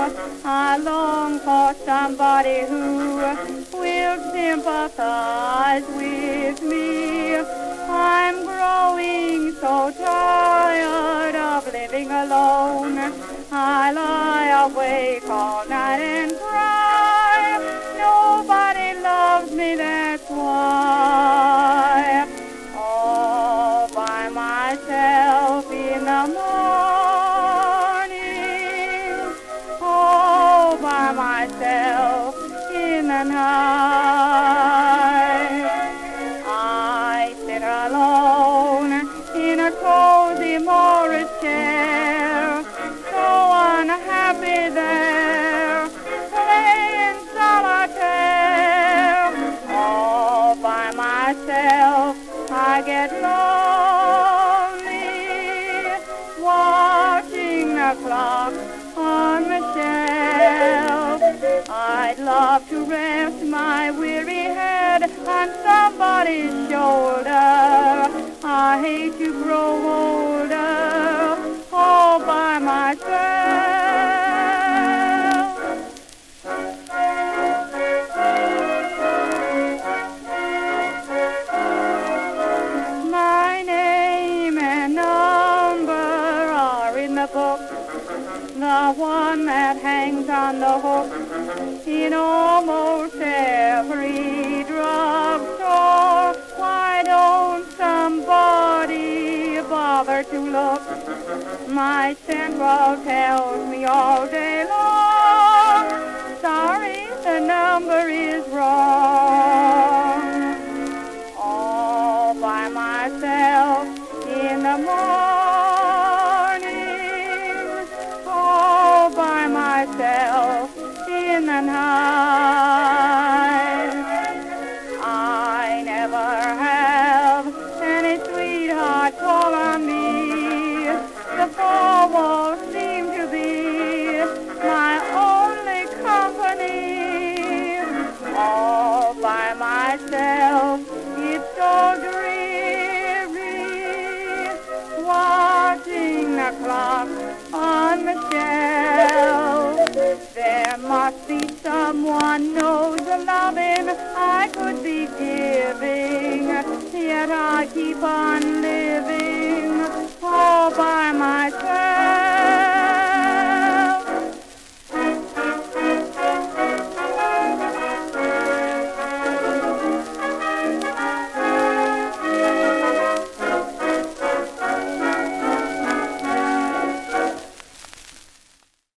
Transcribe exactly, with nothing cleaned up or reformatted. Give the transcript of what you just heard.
I long for somebody who will sympathize with me. I'm growing so tired of living alone. I lie awake all night and cry. Nobody loves me, that's why. All by myself in the morning, all by myself in the night. I sit alone in a cozy Morris chair, so unhappy there, playing solitaire. All by myself I get lonely, watching the clock on the shelf. I'd love to rest my weary head on somebody's shoulder. I hate to grow older all by myself. My name and number are in the book, the one that hangs on the hook in almost every drugstore. Why don't somebody bother to look? My central tells me all day long, sorry, the number is wrong. All by myself in the morning, all by myself in the night. I never have any sweetheart call on me. The four walls seem to be my only company. All by myself, it's so dreary, watching the clock on the shelf. There must be someone knows the loving I could be giving, yet I keep on living.